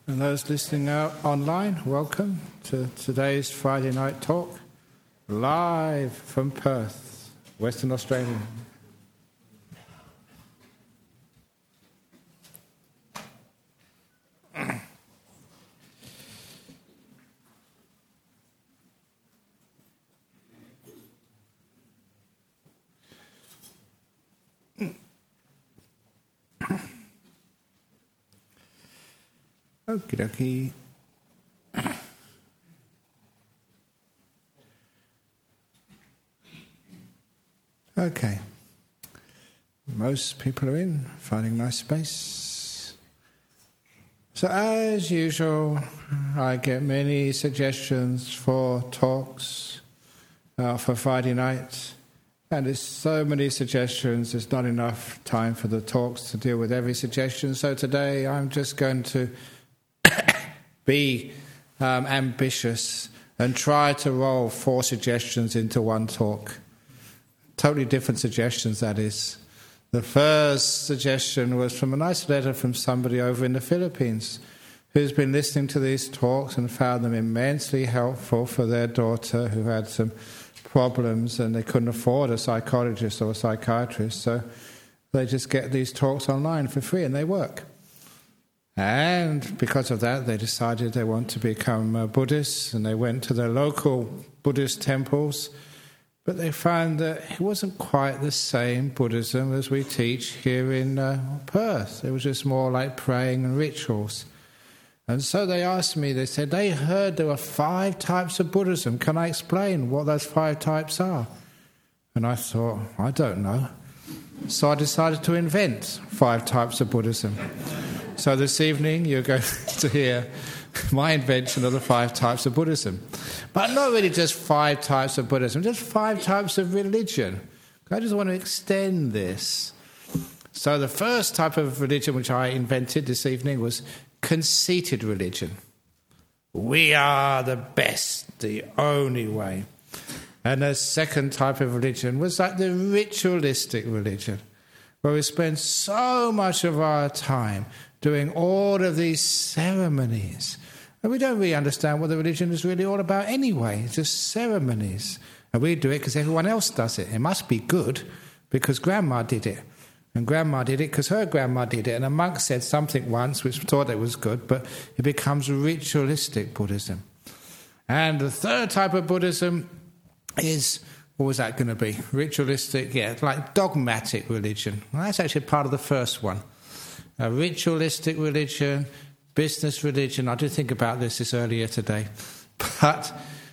And those listening out online, welcome to today's Friday night talk, live from Perth, Western Australia. Okie dokie. Okay. Most people are in, finding a nice space. So as usual, I get many suggestions for talks for Friday night. And there's so many suggestions, there's not enough time for the talks to deal with every suggestion. So today I'm just going to be ambitious and try to roll 4 suggestions into one talk. Totally different suggestions, that is. The first suggestion was from a nice letter from somebody over in the Philippines who's been listening to these talks and found them immensely helpful for their daughter who had some problems and they couldn't afford a psychologist or a psychiatrist, so they just get these talks online for free and they work. And because of that, they decided they want to become Buddhists, and they went to their local Buddhist temples, but they found that it wasn't quite the same Buddhism as we teach here in Perth. It was just more like praying and rituals. And so they asked me, they said, they heard there were 5 types of Buddhism. Can I explain what those 5 types are? And I thought, I don't know. So I decided to invent 5 types of Buddhism. So this evening you're going to hear my invention of the 5 types of Buddhism. But not really just 5 types of Buddhism, just 5 types of religion. I just want to extend this. So the first type of religion which I invented this evening was conceited religion. We are the best, the only way. And the second type of religion was like the ritualistic religion, where we spend so much of our time doing all of these ceremonies. And we don't really understand what the religion is really all about anyway. It's just ceremonies. And we do it because everyone else does it. It must be good because Grandma did it. And Grandma did it because her grandma did it. And a monk said something once which thought it was good, but it becomes ritualistic Buddhism. And the third type of Buddhism is, what was that going to be? Ritualistic, like dogmatic religion. Well, that's actually part of the first one. A ritualistic religion, business religion. I did think about this earlier today. But,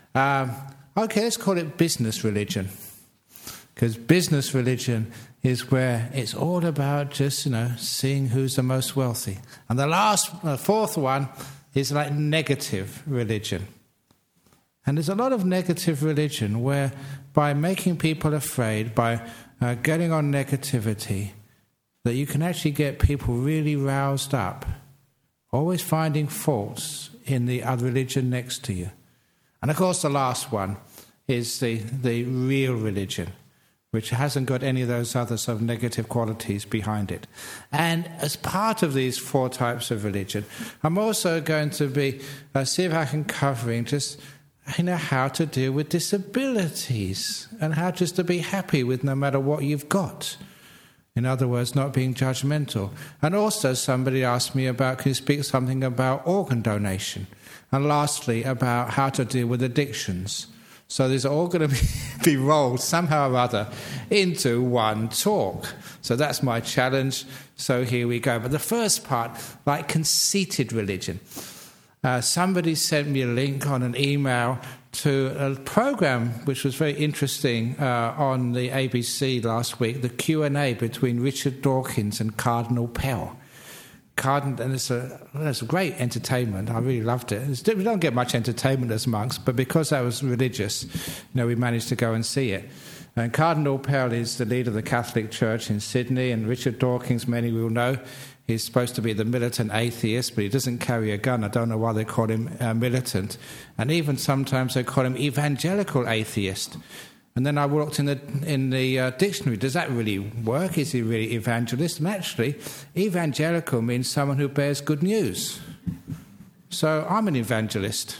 okay, let's call it business religion. Because business religion is where it's all about just, seeing who's the most wealthy. And the fourth one is like negative religion. And there's a lot of negative religion where by making people afraid, by getting on negativity, that you can actually get people really roused up, always finding faults in the other religion next to you. And of course the last one is the real religion, which hasn't got any of those other sort of negative qualities behind it. And as part of these 4 types of religion, I'm also going to be, see if I can covering just how to deal with disabilities and how just to be happy with no matter what you've got. In other words, not being judgmental. And also somebody asked me can you speak something about organ donation? And lastly, about how to deal with addictions. So these are all going to be rolled somehow or other into one talk. So that's my challenge. So here we go. But the first part, like conceited religion. Somebody sent me a link on an email to a program which was very interesting on the ABC last week, the Q&A between Richard Dawkins and Cardinal Pell. And it's a great entertainment. I really loved it. We don't get much entertainment as monks, but because I was religious, we managed to go and see it. And Cardinal Pell is the leader of the Catholic Church in Sydney, and Richard Dawkins, many will know, he's supposed to be the militant atheist, but he doesn't carry a gun. I don't know why they call him militant. And even sometimes they call him evangelical atheist. And then I looked in the dictionary. Does that really work? Is he really evangelist? And actually, evangelical means someone who bears good news. So I'm an evangelist.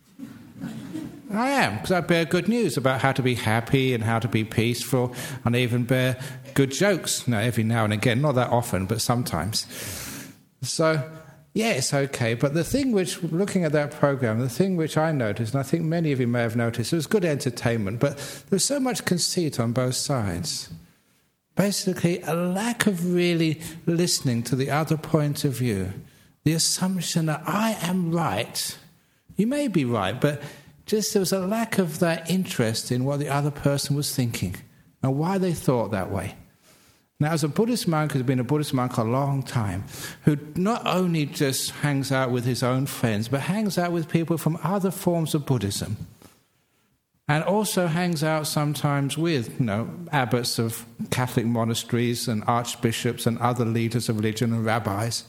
I am, because I bear good news about how to be happy and how to be peaceful, and I even bear good jokes, every now and again, not that often, but sometimes. So, yeah, it's okay. But the thing which, looking at that program, the thing which I noticed, and I think many of you may have noticed, it was good entertainment, but there's so much conceit on both sides. Basically, a lack of really listening to the other point of view. The assumption that I am right. You may be right, but just there was a lack of that interest in what the other person was thinking and why they thought that way. Now, as a Buddhist monk who's been a Buddhist monk a long time, who not only just hangs out with his own friends, but hangs out with people from other forms of Buddhism, and also hangs out sometimes with, abbots of Catholic monasteries and archbishops and other leaders of religion and rabbis.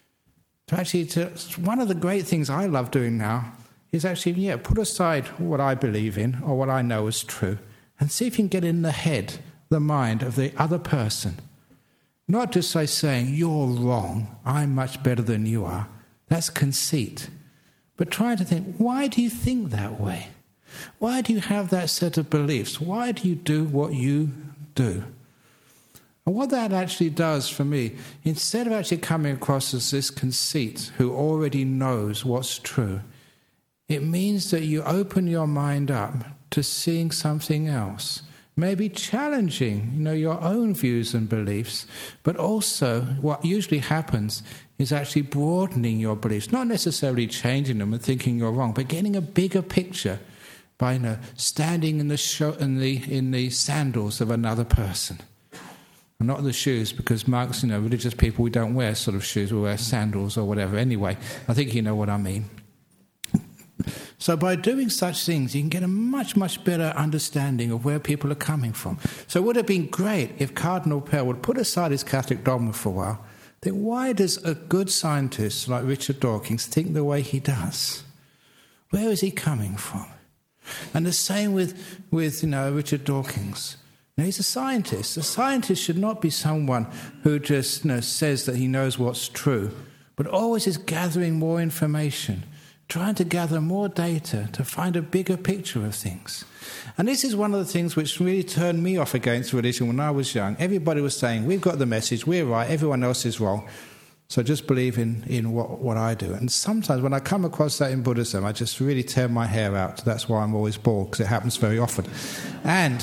One of the great things I love doing now is actually, put aside what I believe in or what I know is true and see if you can get in the head, the mind of the other person. Not just saying, you're wrong, I'm much better than you are. That's conceit. But trying to think, why do you think that way? Why do you have that set of beliefs? Why do you do what you do? And what that actually does for me, instead of actually coming across as this conceit who already knows what's true, it means that you open your mind up to seeing something else, maybe challenging, your own views and beliefs, but also what usually happens is actually broadening your beliefs, not necessarily changing them and thinking you're wrong, but getting a bigger picture by standing in the sandals of another person. And not the shoes, because monks, religious people, we don't wear sort of shoes, we wear sandals or whatever. Anyway, I think you know what I mean. So by doing such things, you can get a much, much better understanding of where people are coming from. So it would have been great if Cardinal Pell would put aside his Catholic dogma for a while. Think, why does a good scientist like Richard Dawkins think the way he does? Where is he coming from? And the same with Richard Dawkins. Now, he's a scientist. A scientist should not be someone who just says that he knows what's true, but always is gathering more information, trying to gather more data to find a bigger picture of things. And this is one of the things which really turned me off against religion when I was young. Everybody was saying, we've got the message, we're right, everyone else is wrong, so just believe in what I do. And sometimes when I come across that in Buddhism, I just really tear my hair out. That's why I'm always bored, because it happens very often. And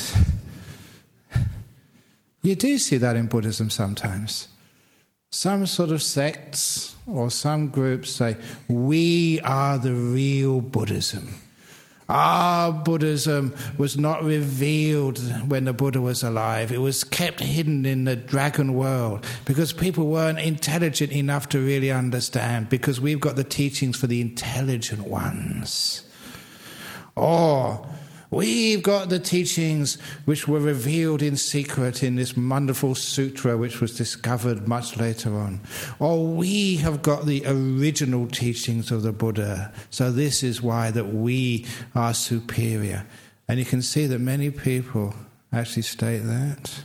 you do see that in Buddhism sometimes. Some sort of sects or some groups say, we are the real Buddhism. Our Buddhism was not revealed when the Buddha was alive. It was kept hidden in the dragon world because people weren't intelligent enough to really understand, because we've got the teachings for the intelligent ones. Or we've got the teachings which were revealed in secret in this wonderful sutra which was discovered much later on. Or we have got the original teachings of the Buddha, so this is why that we are superior. And you can see that many people actually state that.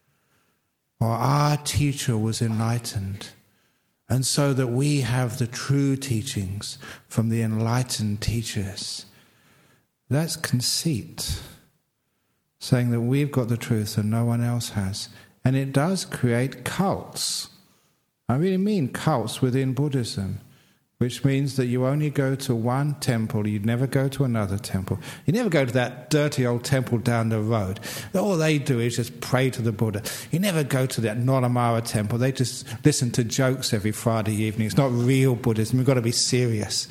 Or our teacher was enlightened, and so that we have the true teachings from the enlightened teachers. That's conceit, saying that we've got the truth and no one else has. And it does create cults. I really mean cults within Buddhism, which means that you only go to one temple, you never go to another temple. You never go to that dirty old temple down the road. All they do is just pray to the Buddha. You never go to that Nolamara temple. They just listen to jokes every Friday evening. It's not real Buddhism. We've got to be serious.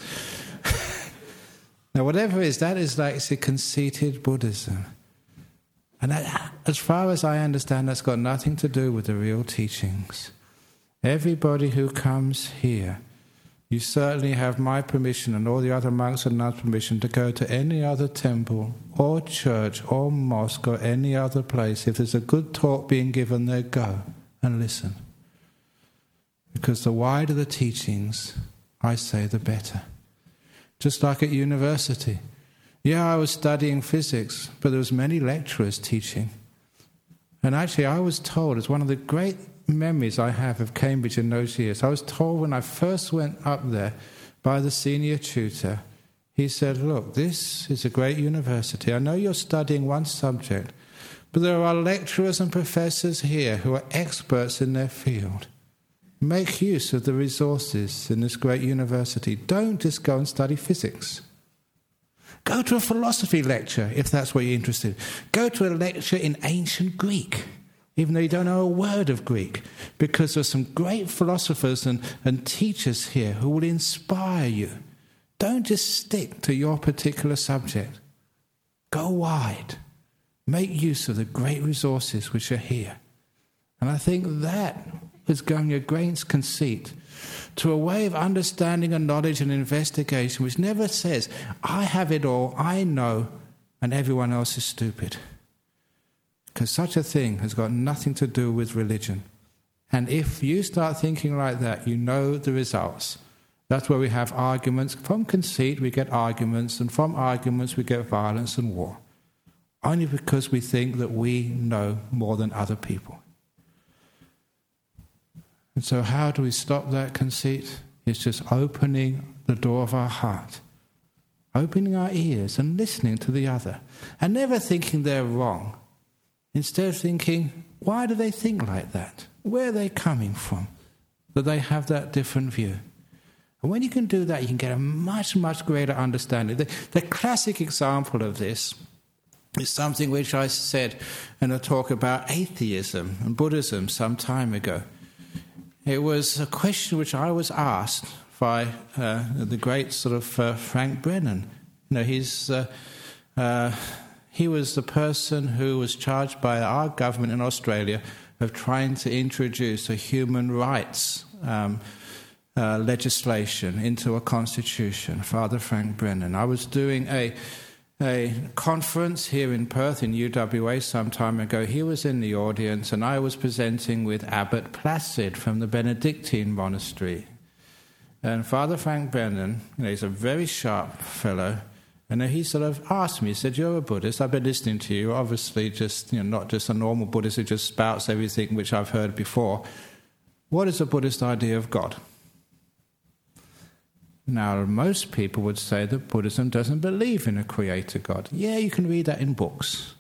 Now, whatever it is, that is like it's a conceited Buddhism. And that, as far as I understand, that's got nothing to do with the real teachings. Everybody who comes here, you certainly have my permission and all the other monks and nuns' permission to go to any other temple or church or mosque or any other place. If there's a good talk being given there, go and listen. Because the wider the teachings, I say, the better. Just like at university. Yeah, I was studying physics, but there was many lecturers teaching. And actually I was told, it's one of the great memories I have of Cambridge in those years, I was told when I first went up there by the senior tutor. He said, look, this is a great university. I know you're studying one subject, but there are lecturers and professors here who are experts in their field. Make use of the resources in this great university. Don't just go and study physics. Go to a philosophy lecture if that's what you're interested in. Go to a lecture in ancient Greek, even though you don't know a word of Greek, because there's some great philosophers and teachers here who will inspire you. Don't just stick to your particular subject. Go wide. Make use of the great resources which are here. And I think that is going against conceit to a way of understanding and knowledge and investigation which never says, I have it all, I know, and everyone else is stupid. Because such a thing has got nothing to do with religion. And if you start thinking like that, you know the results. That's where we have arguments. From conceit we get arguments, and from arguments we get violence and war. Only because we think that we know more than other people. And so how do we stop that conceit? It's just opening the door of our heart, opening our ears and listening to the other, and never thinking they're wrong. Instead thinking, why do they think like that? Where are they coming from? That they have that different view. And when you can do that, you can get a much, much greater understanding. The classic example of this is something which I said in a talk about atheism and Buddhism some time ago. It was a question which I was asked by the great sort of Frank Brennan. You know, he was the person who was charged by our government in Australia of trying to introduce a human rights legislation into a constitution, Father Frank Brennan. I was doing a conference here in Perth in UWA some time ago. He was in the audience and I was presenting with Abbot Placid from the Benedictine monastery. And Father Frank Brennan, you know, he's a very sharp fellow, and he sort of asked me, he said, you're a Buddhist, I've been listening to you, obviously just, you know, not just a normal Buddhist who just spouts everything which I've heard before. What is a Buddhist idea of God? Now, most people would say that Buddhism doesn't believe in a creator God. Yeah, you can read that in books.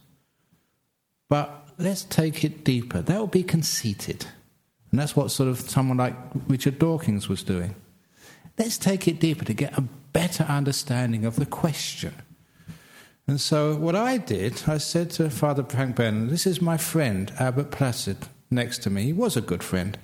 But let's take it deeper. That would be conceited. And that's what sort of someone like Richard Dawkins was doing. Let's take it deeper to get a better understanding of the question. And so what I did, I said to Father Frank Brennan, this is my friend, Abbot Placid, next to me. He was a good friend.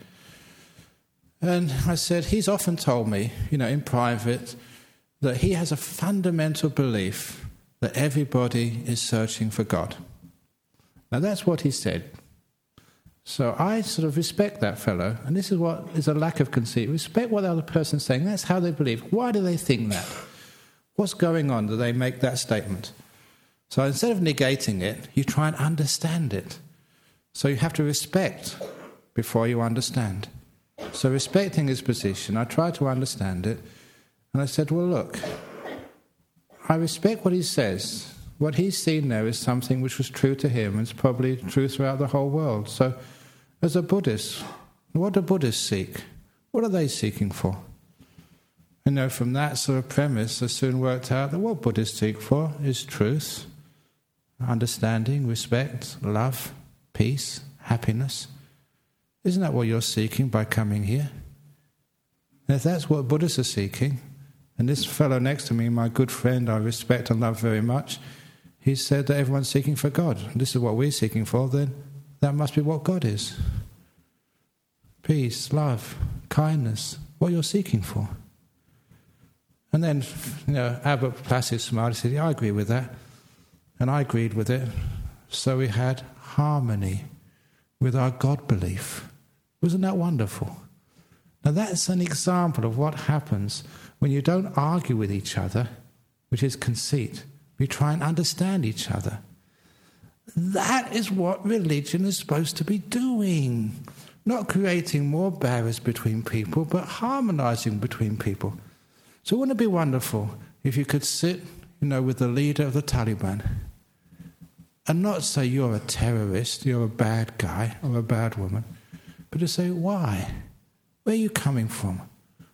And I said, he's often told me, you know, in private, that he has a fundamental belief that everybody is searching for God. Now that's what he said. So I sort of respect that fellow, and this is what is a lack of conceit. Respect what the other person's saying. That's how they believe. Why do they think that? What's going on that they make that statement? So instead of negating it, you try and understand it. So you have to respect before you understand. So respecting his position, I tried to understand it, and I said, well, look, I respect what he says. What he's seen there is something which was true to him, and it's probably true throughout the whole world. So as a Buddhist, what do Buddhists seek? What are they seeking for? You know, from that sort of premise, I soon worked out that what Buddhists seek for is truth, understanding, respect, love, peace, happiness. Isn't that what you're seeking by coming here? And if that's what Buddhists are seeking, and this fellow next to me, my good friend I respect and love very much, he said that everyone's seeking for God. And this is what we're seeking for, then that must be what God is. Peace, love, kindness, what you're seeking for. And then, you know, Abbot Placid smiled, he said, yeah, I agree with that. And I agreed with it. So we had harmony with our God belief. Wasn't that wonderful? Now that's an example of what happens when you don't argue with each other, which is conceit. You try and understand each other. That is what religion is supposed to be doing. Not creating more barriers between people, but harmonizing between people. So wouldn't it be wonderful if you could sit, you know, with the leader of the Taliban and not say you're a terrorist, you're a bad guy or a bad woman, but to say, why? Where are you coming from?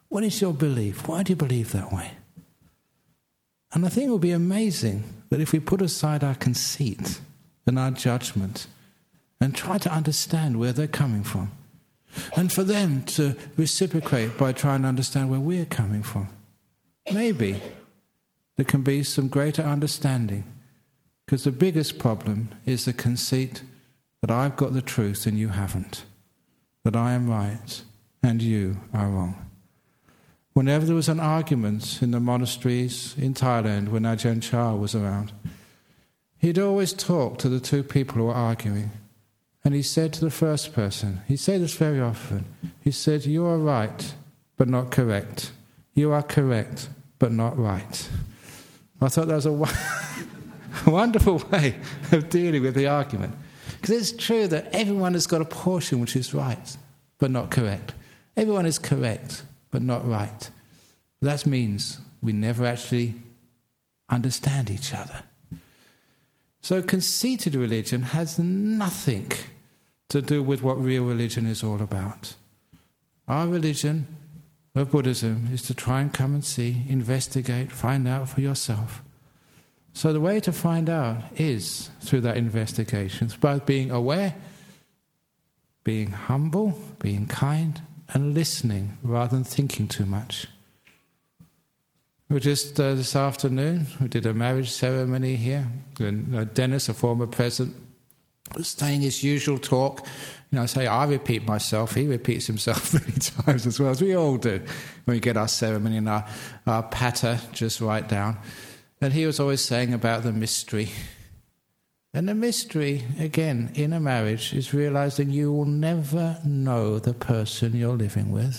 What is your belief? Why do you believe that way? And I think it will be amazing that if we put aside our conceit and our judgment and try to understand where they're coming from, and for them to reciprocate by trying to understand where we're coming from, maybe there can be some greater understanding. Because the biggest problem is the conceit that I've got the truth and you haven't, that I am right and you are wrong. Whenever there was an argument in the monasteries in Thailand when Ajahn Chah was around, he'd always talk to the two people who were arguing. And he said to the first person, he said this very often, he said, you are right, but not correct. You are correct, but not right. I thought that was a wonderful way of dealing with the argument. Because it's true that everyone has got a portion which is right, but not correct. Everyone is correct, but not right. That means we never actually understand each other. So conceited religion has nothing to do with what real religion is all about. Our religion of Buddhism is to try and come and see, investigate, find out for yourself. So the way to find out is through that investigation. It's by being aware, being humble, being kind, and listening rather than thinking too much. We just this afternoon, we did a marriage ceremony here. And Dennis, a former president, was saying his usual talk. I say I repeat myself, he repeats himself many times as well, as we all do when we get our ceremony and our patter just right down. And he was always saying about the mystery. And the mystery, again, in a marriage, is realizing you will never know the person you're living with.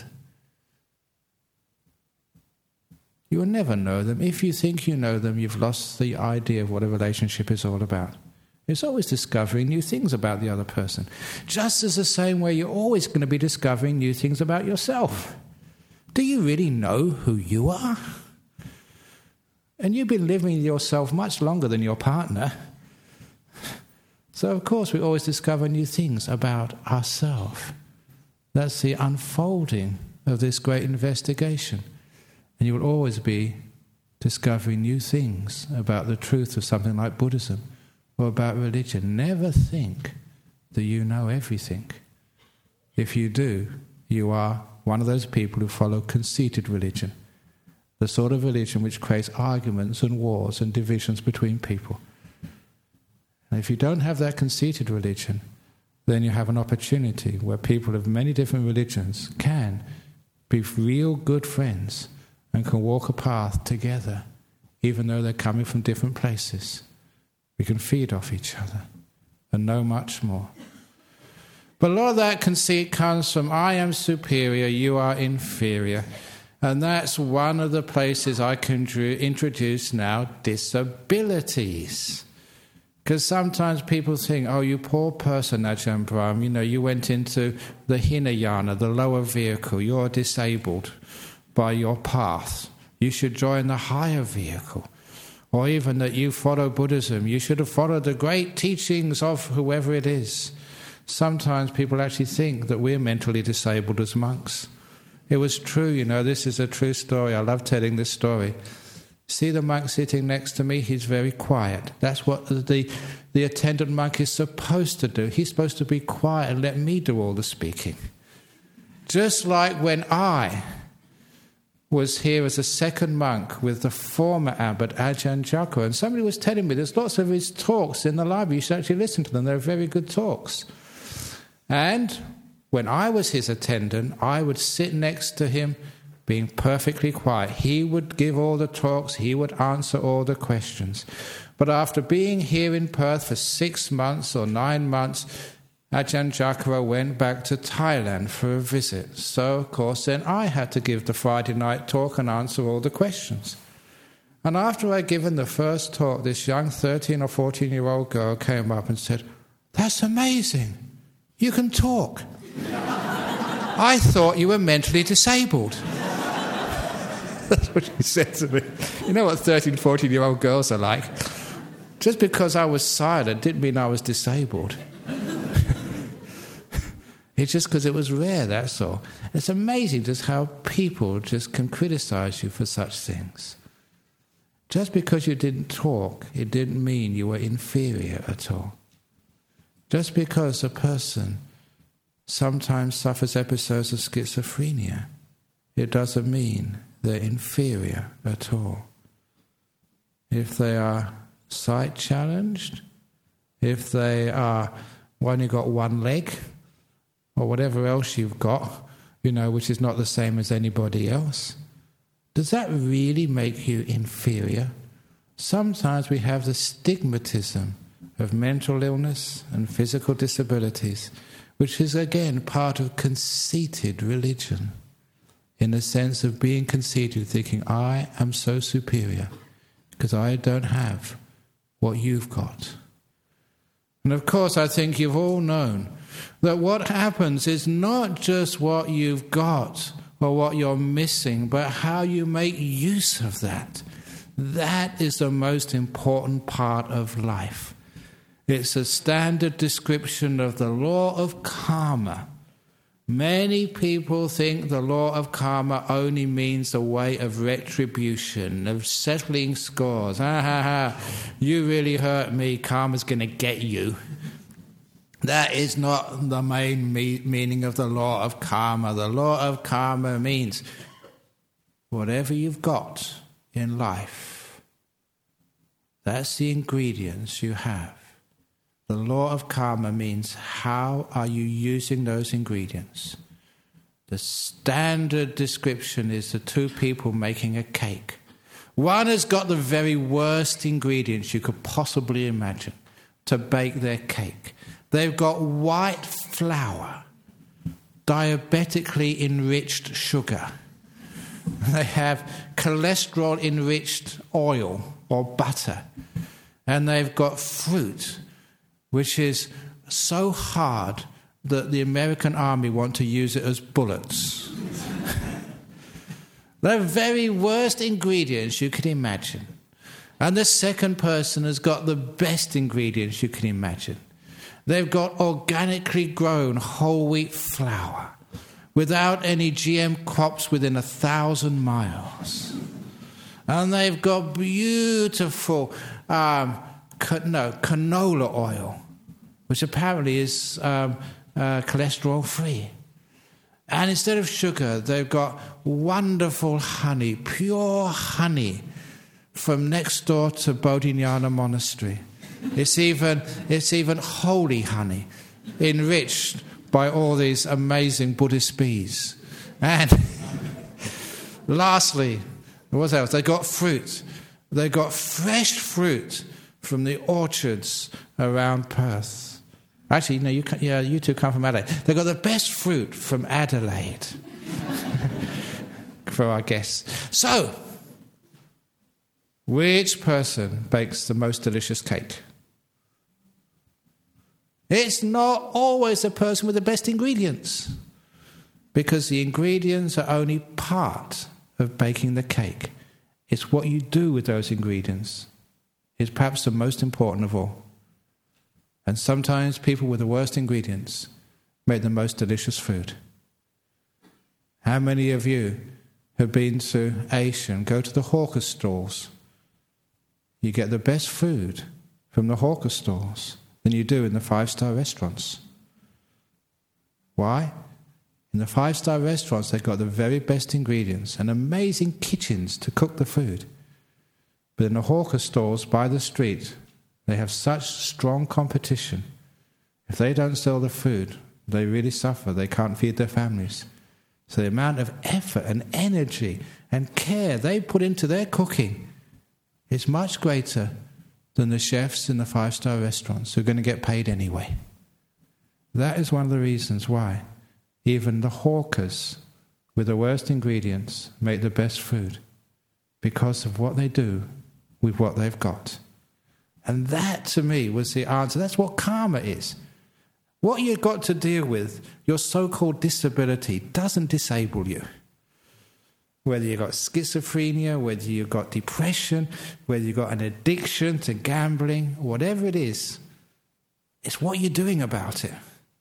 You will never know them. If you think you know them, you've lost the idea of what a relationship is all about. It's always discovering new things about the other person. Just as the same way you're always going to be discovering new things about yourself. Do you really know who you are? And you've been living with yourself much longer than your partner. So, of course, we always discover new things about ourselves. That's the unfolding of this great investigation. And you will always be discovering new things about the truth of something like Buddhism or about religion. Never think that you know everything. If you do, you are one of those people who follow conceited religion, the sort of religion which creates arguments and wars and divisions between people. And if you don't have that conceited religion, then you have an opportunity where people of many different religions can be real good friends and can walk a path together, even though they're coming from different places. We can feed off each other and know much more. But a lot of that conceit comes from I am superior, you are inferior. And that's one of the places I can introduce now disabilities. Because sometimes people think, oh, you poor person, Ajahn Brahm, you went into the Hinayana, the lower vehicle, you're disabled by your path. You should join the higher vehicle. Or even that you follow Buddhism, you should have followed the great teachings of whoever it is. Sometimes people actually think that we're mentally disabled as monks. It was true, this is a true story. I love telling this story. See the monk sitting next to me? He's very quiet. That's what the attendant monk is supposed to do. He's supposed to be quiet and let me do all the speaking. Just like when I was here as a second monk with the former abbot Ajahn Chakra, and somebody was telling me there's lots of his talks in the library. You should actually listen to them. They're very good talks. And when I was his attendant, I would sit next to him being perfectly quiet. He would give all the talks, he would answer all the questions. But after being here in Perth for 6 months or 9 months, Ajahn Chakra went back to Thailand for a visit. So, of course, then I had to give the Friday night talk and answer all the questions. And after I'd given the first talk, this young 13 or 14-year-old girl came up and said, "That's amazing. You can talk. I thought you were mentally disabled." That's what she said to me. You know what 13, 14-year-old girls are like? Just because I was silent didn't mean I was disabled. It's just because it was rare, that's all. It's amazing just how people just can criticize you for such things. Just because you didn't talk, it didn't mean you were inferior at all. Just because a person sometimes suffers episodes of schizophrenia, it doesn't mean they're inferior at all. If they are sight challenged, if they are only got one leg, or whatever else you've got, which is not the same as anybody else, does that really make you inferior? Sometimes we have the stigmatism of mental illness and physical disabilities, which is again part of conceited religion, in the sense of being conceited, thinking, I am so superior because I don't have what you've got. And of course, I think you've all known that what happens is not just what you've got or what you're missing, but how you make use of that. That is the most important part of life. It's a standard description of the law of karma. Many people think the law of karma only means a way of retribution, of settling scores. You really hurt me, karma's going to get you. That is not the main meaning of the law of karma. The law of karma means whatever you've got in life, that's the ingredients you have. The law of karma means how are you using those ingredients. The standard description is the two people making a cake. One has got the very worst ingredients you could possibly imagine to bake their cake. They've got white flour, diabetically enriched sugar. They have cholesterol-enriched oil or butter. And they've got fruit, which is so hard that the American army want to use it as bullets. The very worst ingredients you can imagine. And the second person has got the best ingredients you can imagine. They've got organically grown whole wheat flour without any GM crops within 1,000 miles. And they've got beautiful canola oil, which apparently is cholesterol-free. And instead of sugar, they've got wonderful honey, pure honey, from next door to Bodhinyana Monastery. It's even holy honey, enriched by all these amazing Buddhist bees. And lastly, what else? They got fruit. They got fresh fruit from the orchards around Perth. Actually, no, you two come from Adelaide. They got the best fruit from Adelaide for our guests. So, which person bakes the most delicious cake? It's not always the person with the best ingredients, because the ingredients are only part of baking the cake. It's what you do with those ingredients is perhaps the most important of all. And sometimes people with the worst ingredients make the most delicious food. How many of you have been to Asia and go to the hawker stalls? You get the best food from the hawker stalls than you do in the 5-star restaurants. Why? In the 5-star restaurants, they've got the very best ingredients and amazing kitchens to cook the food. But in the hawker stalls by the street, they have such strong competition. If they don't sell the food, they really suffer. They can't feed their families. So the amount of effort and energy and care they put into their cooking is much greater than the chefs in the 5-star restaurants who are going to get paid anyway. That is one of the reasons why even the hawkers with the worst ingredients make the best food, because of what they do with what they've got. And that, to me, was the answer. That's what karma is. What you've got to deal with, your so-called disability, doesn't disable you. Whether you've got schizophrenia, whether you've got depression, whether you've got an addiction to gambling, whatever it is, it's what you're doing about it.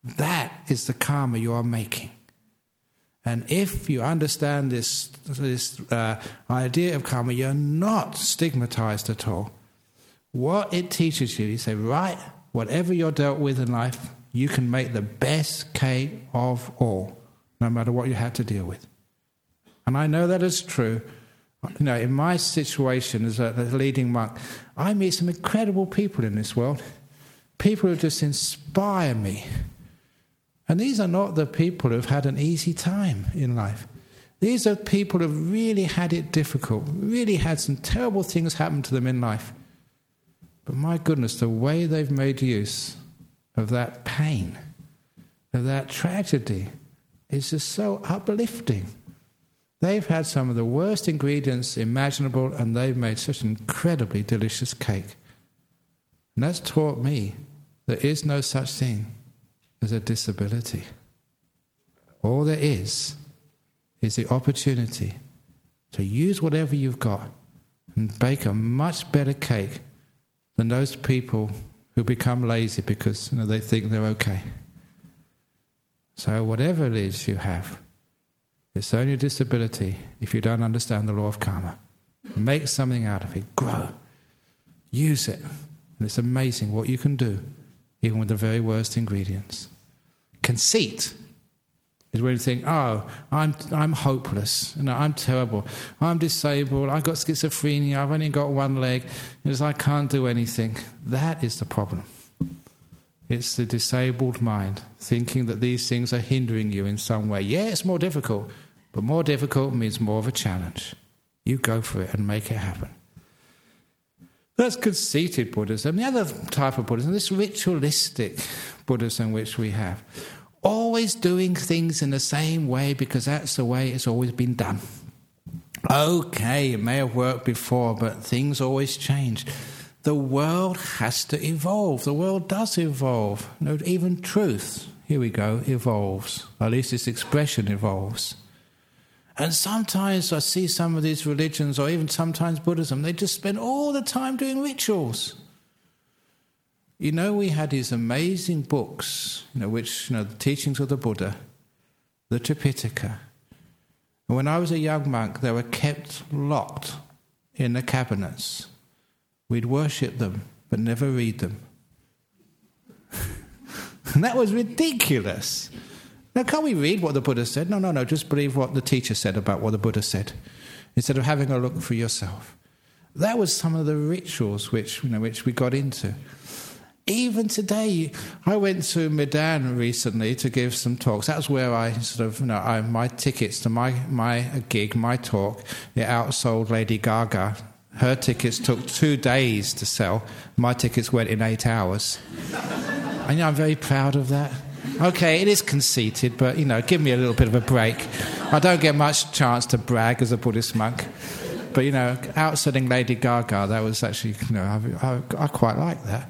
That is the karma you are making. And if you understand this idea of karma, you're not stigmatized at all. What it teaches you say, right, whatever you're dealt with in life, you can make the best cake of all, no matter what you have to deal with. And I know that is true. You know, in my situation as a leading monk, I meet some incredible people in this world. People who just inspire me. And these are not the people who've had an easy time in life. These are people who've really had it difficult, really had some terrible things happen to them in life. But my goodness, the way they've made use of that pain, of that tragedy, is just so uplifting. They've had some of the worst ingredients imaginable, and they've made such an incredibly delicious cake. And that's taught me there is no such thing as a disability. All there is the opportunity to use whatever you've got and bake a much better cake than those people who become lazy because they think they're okay. So whatever it is you have, it's only a disability if you don't understand the law of karma. Make something out of it, grow, use it. And it's amazing what you can do, even with the very worst ingredients. Conceit is when you think, oh, I'm hopeless, I'm terrible, I'm disabled, I've got schizophrenia, I've only got one leg, I can't do anything. That is the problem. It's the disabled mind thinking that these things are hindering you in some way. Yeah, it's more difficult, but more difficult means more of a challenge. You go for it and make it happen. That's conceited Buddhism. The other type of Buddhism, this ritualistic Buddhism which we have, always doing things in the same way because that's the way it's always been done. Okay, it may have worked before, but things always change. The world has to evolve. The world does evolve. Even truth, here we go, evolves. At least its expression evolves. And sometimes I see some of these religions, or even sometimes Buddhism, they just spend all the time doing rituals. We had these amazing books, which, the teachings of the Buddha, the Tripitaka. And when I was a young monk, they were kept locked in the cabinets. We'd worship them, but never read them. And that was ridiculous. Now, can't we read what the Buddha said? No, just believe what the teacher said about what the Buddha said, instead of having a look for yourself. That was some of the rituals which we got into. Even today, I went to Medan recently to give some talks. That was where I my tickets to my gig, my talk, it outsold Lady Gaga. Her tickets took 2 days to sell. My tickets went in 8 hours. And I'm very proud of that. Okay, it is conceited, but, give me a little bit of a break. I don't get much chance to brag as a Buddhist monk. But, outselling Lady Gaga, that was actually, I quite like that.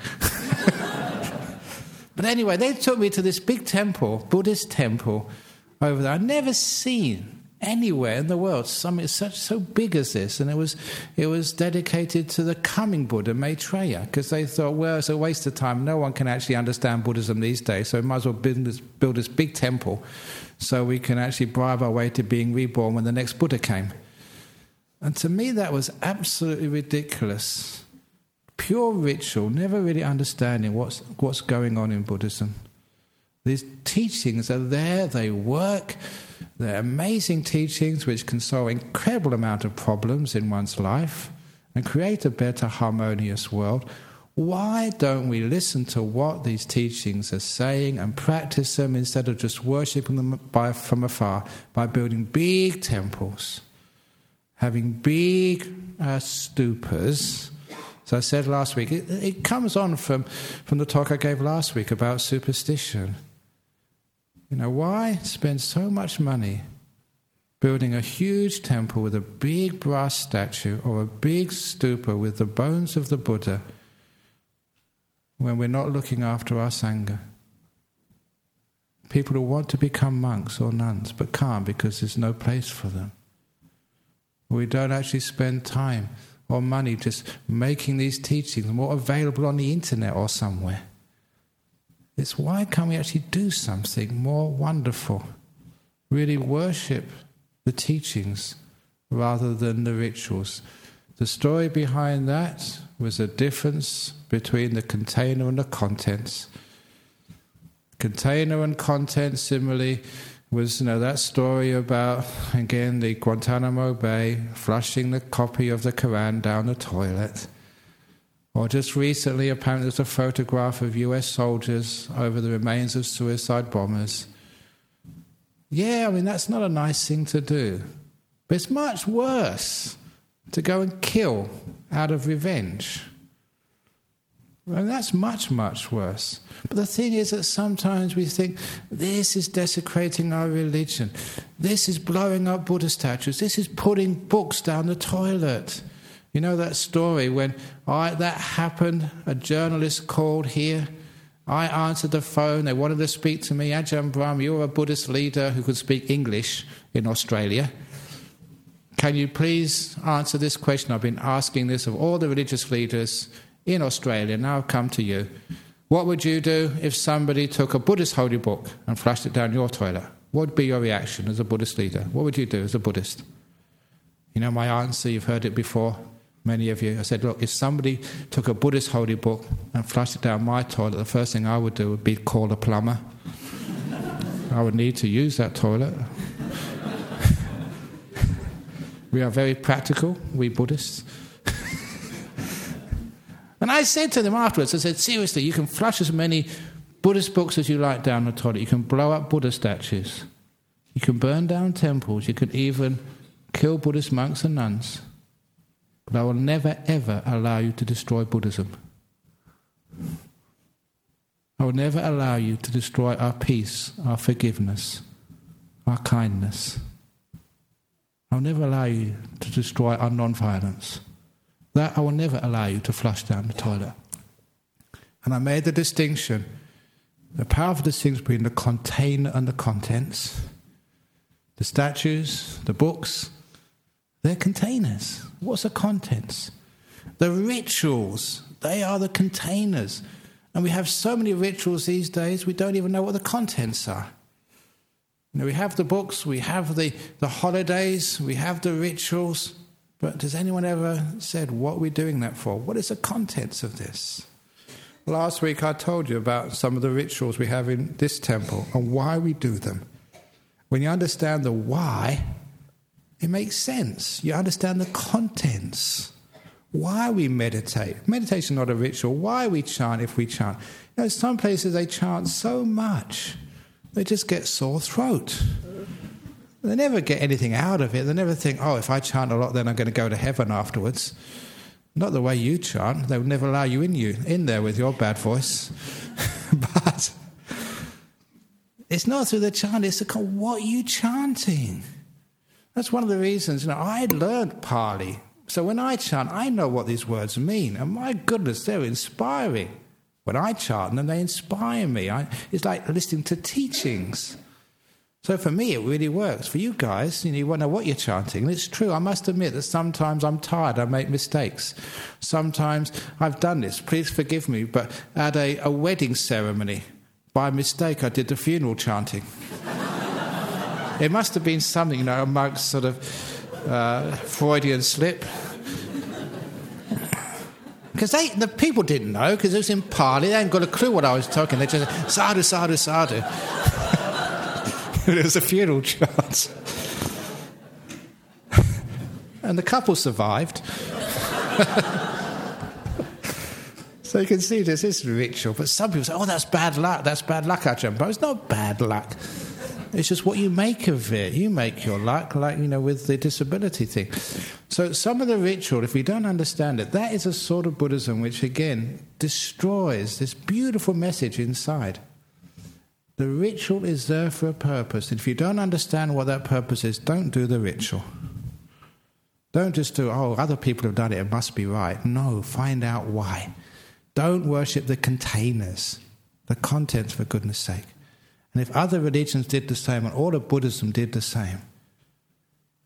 But anyway, they took me to this big temple, Buddhist temple, over there. I'd never seen anywhere in the world something so big as this. And it was dedicated to the coming Buddha, Maitreya, because they thought, well, it's a waste of time. No one can actually understand Buddhism these days, so we might as well build this big temple so we can actually bribe our way to being reborn when the next Buddha came. And to me, that was absolutely ridiculous. Pure ritual, never really understanding what's going on in Buddhism. These teachings are there, they work. They're amazing teachings which can solve an incredible amount of problems in one's life and create a better, harmonious world. Why don't we listen to what these teachings are saying and practice them instead of just worshipping them from afar by building big temples, having big stupas? So I said last week, it comes on from the talk I gave last week about superstition. Why spend so much money building a huge temple with a big brass statue or a big stupa with the bones of the Buddha when we're not looking after our Sangha? People who want to become monks or nuns but can't because there's no place for them. We don't actually spend time or money just making these teachings more available on the internet or somewhere. It's why can't we actually do something more wonderful? Really worship the teachings rather than the rituals. The story behind that was a difference between the container and the contents. Container and content, similarly, was that story about, again, the Guantanamo Bay flushing the copy of the Quran down the toilet. Or just recently, apparently there's a photograph of US soldiers over the remains of suicide bombers. Yeah, that's not a nice thing to do. But it's much worse to go and kill out of revenge. And that's much, much worse. But the thing is that sometimes we think, this is desecrating our religion. This is blowing up Buddha statues. This is putting books down the toilet. You know that story when that happened, a journalist called here, I answered the phone, they wanted to speak to me. Ajahn Brahm, you're a Buddhist leader who could speak English in Australia. Can you please answer this question? I've been asking this of all the religious leaders in Australia, now I've come to you. What would you do if somebody took a Buddhist holy book and flushed it down your toilet? What would be your reaction as a Buddhist leader? What would you do as a Buddhist? You know my answer, you've heard it before, many of you. I said, look, if somebody took a Buddhist holy book and flushed it down my toilet, the first thing I would do would be call a plumber. I would need to use that toilet. We are very practical, we Buddhists. And I said to them afterwards, I said, seriously, you can flush as many Buddhist books as you like down the toilet. You can blow up Buddha statues. You can burn down temples. You can even kill Buddhist monks and nuns. But I will never, ever allow you to destroy Buddhism. I will never allow you to destroy our peace, our forgiveness, our kindness. I will never allow you to destroy our non-violence. That I will never allow you to flush down the toilet. And I made the distinction, the powerful distinction between the container and the contents. The statues, the books, they're containers. What's the contents? The rituals, they are the containers. And we have so many rituals these days, we don't even know what the contents are. We have the books, we have the holidays, we have the rituals. But has anyone ever said, what are we doing that for? What is the contents of this? Last week I told you about some of the rituals we have in this temple and why we do them. When you understand the why, it makes sense. You understand the contents. Why we meditate. Meditation is not a ritual. Why we chant if we chant. Some places they chant so much, they just get sore throat. They never get anything out of it. They never think, if I chant a lot, then I'm going to go to heaven afterwards. Not the way you chant. They would never allow you in there with your bad voice. But it's not through the chant, it's what are you chanting? That's one of the reasons, I learned Pali. So when I chant, I know what these words mean. And my goodness, they're inspiring. When I chant them, they inspire me. It's like listening to teachings. So for me, it really works. For you guys, you want to know what you're chanting. And it's true, I must admit that sometimes I'm tired, I make mistakes. Sometimes I've done this, please forgive me, but at a wedding ceremony, by mistake, I did the funeral chanting. It must have been something, amongst sort of Freudian slip. Because the people didn't know, because it was in Pali, they hadn't got a clue what I was talking. They just said, sadhu, sadhu, sadhu. It was a funeral chant. And the couple survived. So you can see this is ritual. But some people say, that's bad luck. That's bad luck, Ajahn. But it's not bad luck. It's just what you make of it. You make your luck, like, with the disability thing. So some of the ritual, if we don't understand it, that is a sort of Buddhism which, again, destroys this beautiful message inside. The ritual is there for a purpose. And if you don't understand what that purpose is, don't do the ritual. Don't just do, other people have done it, it must be right. No, find out why. Don't worship the containers, the contents, for goodness sake. And if other religions did the same, and all of Buddhism did the same,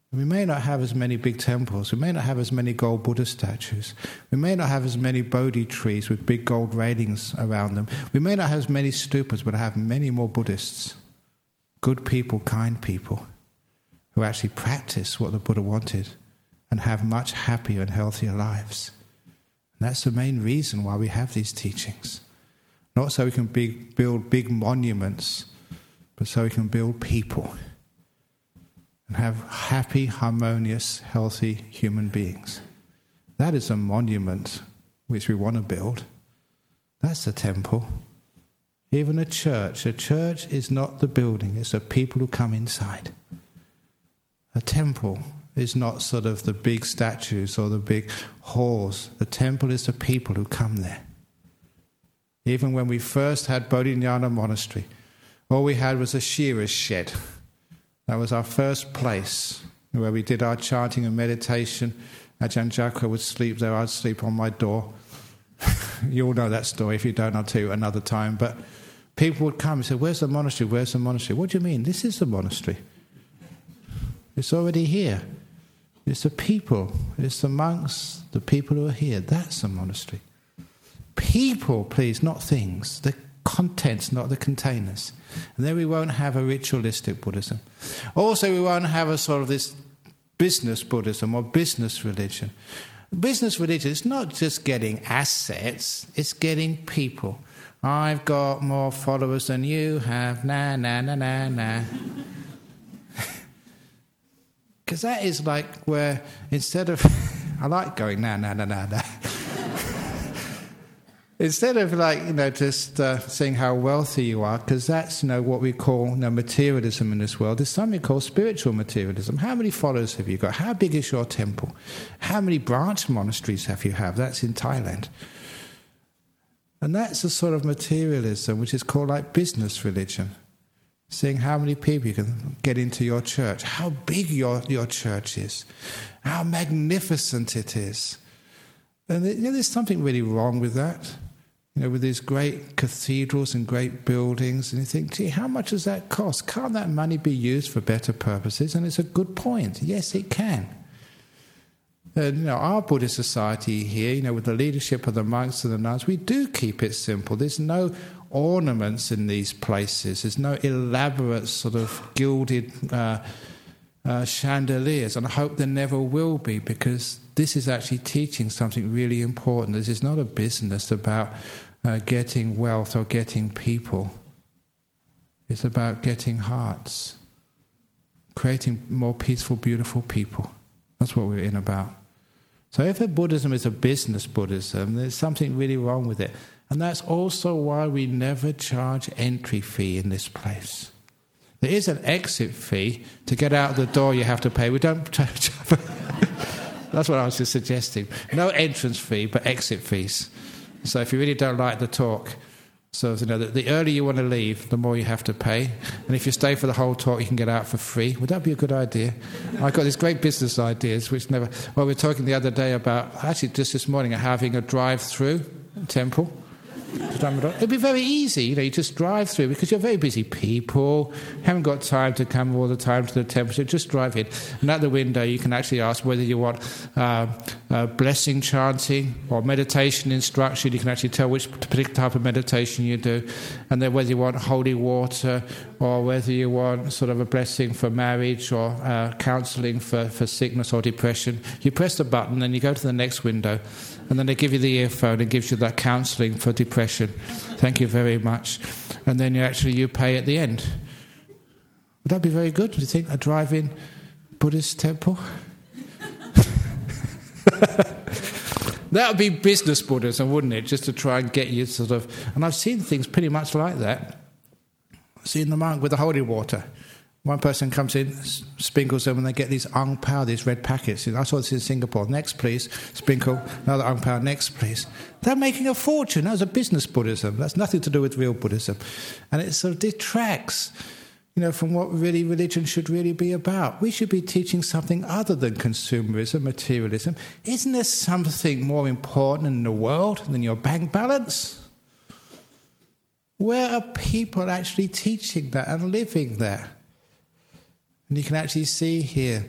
We may not have as many big temples. We may not have as many gold Buddha statues. We may not have as many Bodhi trees with big gold railings around them. We may not have as many stupas, but have many more Buddhists. Good people, kind people, who actually practice what the Buddha wanted and have much happier and healthier lives. And that's the main reason why we have these teachings. Not so we can build big monuments, but so we can build people and have happy, harmonious, healthy human beings. That is a monument which we want to build. That's a temple. Even a church is not the building, it's the people who come inside. A temple is not sort of the big statues or the big halls. The temple is the people who come there. Even when we first had Bodhinyana Monastery, all we had was a shearer's shed. That was our first place where we did our chanting and meditation. Ajahn Jacques would sleep there, I'd sleep on my door. You all know that story. If you don't, I'll tell you another time. But people would come and say, "Where's the monastery? Where's the monastery?" What do you mean? This is the monastery. It's already here. It's the people. It's the monks, the people who are here. That's the monastery. People, please, not things. The contents, not the containers. And then we won't have a ritualistic Buddhism. Also, we won't have a sort of this business Buddhism or business religion. Business religion is not just getting assets, it's getting people. I've got more followers than you have, nah. Because that is like where, instead of, I like going nah. Instead of just saying how wealthy you are, because that's what we call materialism in this world. There's something called spiritual materialism. How many followers have you got? How big is your temple? How many branch monasteries have you have? That's in Thailand. And that's a sort of materialism which is called like business religion. Seeing how many people you can get into your church, how big your church is, how magnificent it is. And there's something really wrong with that. With these great cathedrals and great buildings, and you think, gee, how much does that cost? Can't that money be used for better purposes? And it's a good point. Yes, it can. And, our Buddhist society here, with the leadership of the monks and the nuns, we do keep it simple. There's no ornaments in these places. There's no elaborate sort of gilded chandeliers, and I hope there never will be, because this is actually teaching something really important. This is not a business about getting wealth or getting people. It's about getting hearts, creating more peaceful, beautiful people. That's what we're in about. So if a Buddhism is a business Buddhism, there's something really wrong with it. And that's also why we never charge entry fee in this place. There is an exit fee. To get out the door you have to pay. We don't charge. That's what I was just suggesting. No entrance fee, but exit fees. So if you really don't like the talk, the earlier you want to leave, the more you have to pay. And if you stay for the whole talk, you can get out for free. Would that be a good idea? I've got these great business ideas which never... Well, we were talking the other day about, actually just this morning, having a drive-through temple. It'd be very easy, you just drive through, because you're very busy people, haven't got time to come all the time to the temple, so just drive in. And at the window you can actually ask whether you want blessing chanting or meditation instruction. You can actually tell which particular type of meditation you do, and then whether you want holy water or whether you want sort of a blessing for marriage or counselling for sickness or depression. You press the button, then you go to the next window, and then they give you the earphone and gives you that counselling for depression. Thank you very much. And then you pay at the end. Would that be very good? Do you think a drive-in Buddhist temple? That would be business Buddhism, wouldn't it? Just to try and get you sort of... And I've seen things pretty much like that. I've seen the monk with the holy water. One person comes in, sprinkles them, and they get these ang pao, these red packets. I saw this in Singapore. Next, please. Sprinkle. Another ang pao. Next, please. They're making a fortune. That was a business Buddhism. That's nothing to do with real Buddhism. And it sort of detracts, from what really religion should really be about. We should be teaching something other than consumerism, materialism. Isn't there something more important in the world than your bank balance? Where are people actually teaching that and living that? And you can actually see here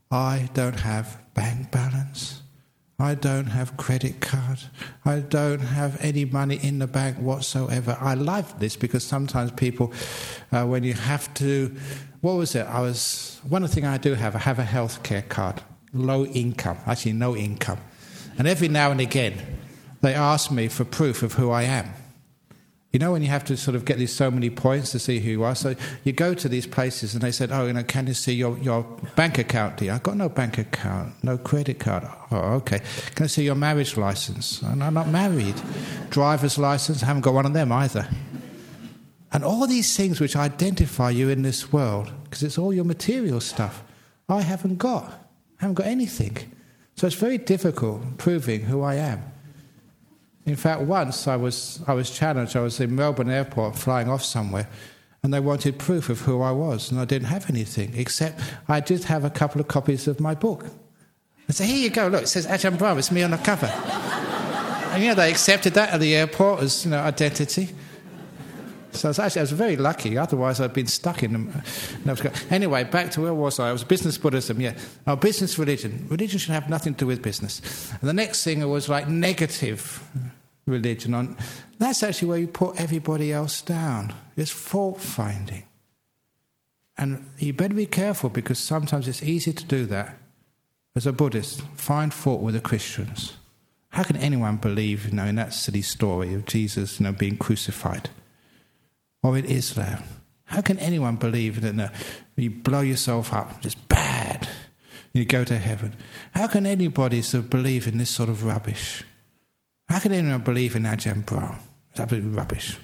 I don't have bank balance. I don't have credit card. I don't have any money in the bank whatsoever. I love this because sometimes people, when you have to, one of the things I have a healthcare card, low income, actually no income. And every now and again, they ask me for proof of who I am. You know, when you have to sort of get these so many points to see who you are. So you go to these places and they said, can you see your bank account, dear? I've got no bank account, no credit card. Oh, okay. Can I see your marriage license? And I'm not married. Driver's license, I haven't got one of them either. And all these things which identify you in this world, because it's all your material stuff, I haven't got anything. So it's very difficult proving who I am. In fact, once I was challenged. I was in Melbourne Airport flying off somewhere, and they wanted proof of who I was, and I didn't have anything, except I did have a couple of copies of my book. I said, here you go, look, it says Ajahn Brahm, it's me on the cover. And they accepted that at the airport as identity. So I was very lucky, otherwise I'd been stuck in them. Anyway, back to where was I? I was business Buddhism, yeah. Oh, business religion. Religion should have nothing to do with business. And the next thing was like negative religion. That's actually where you put everybody else down. It's fault-finding. And you better be careful because sometimes it's easy to do that. As a Buddhist, find fault with the Christians. How can anyone believe, in that silly story of Jesus, being crucified? Or in Islam. How can anyone believe that you blow yourself up, just bad, you go to heaven? How can anybody sort of believe in this sort of rubbish? How can anyone believe in Ajahn Brahm? It's absolutely rubbish.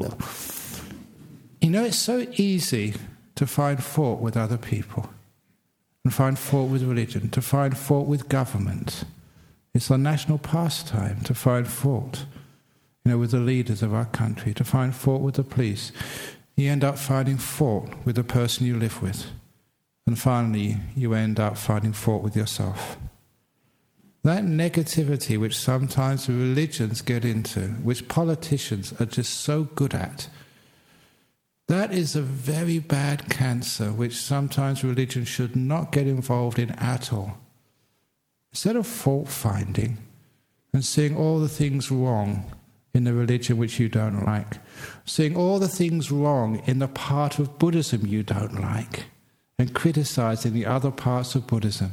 It's so easy to find fault with other people, and find fault with religion, to find fault with government. It's a national pastime to find fault, with the leaders of our country, to find fault with the police. You end up finding fault with the person you live with. And finally, you end up finding fault with yourself. That negativity which sometimes religions get into, which politicians are just so good at, that is a very bad cancer which sometimes religion should not get involved in at all. Instead of fault-finding and seeing all the things wrong in the religion which you don't like, seeing all the things wrong in the part of Buddhism you don't like, and criticizing the other parts of Buddhism.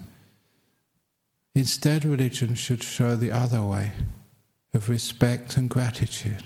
Instead, religion should show the other way, of respect and gratitude.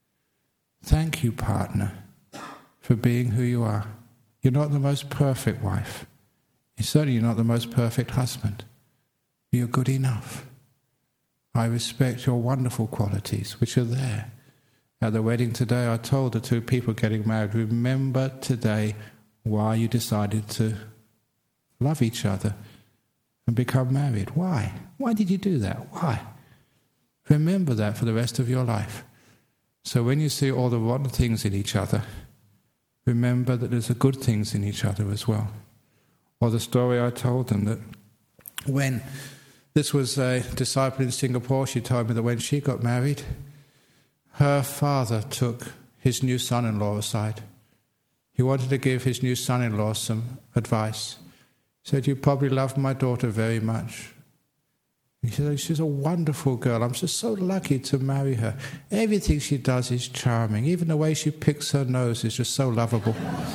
Thank you, partner, for being who you are. You're not the most perfect wife. You're certainly not the most perfect husband. You're good enough. I respect your wonderful qualities, which are there. At the wedding today, I told the two people getting married, remember today why you decided to love each other and become married. Why? Why did you do that? Why? Remember that for the rest of your life. So when you see all the rotten things in each other, remember that there's the good things in each other as well. Or the story I told them that when this was a disciple in Singapore, she told me that when she got married, her father took his new son-in-law aside. He wanted to give his new son-in-law some advice. He said, you probably love my daughter very much. He said, she's a wonderful girl. I'm just so lucky to marry her. Everything she does is charming. Even the way she picks her nose is just so lovable.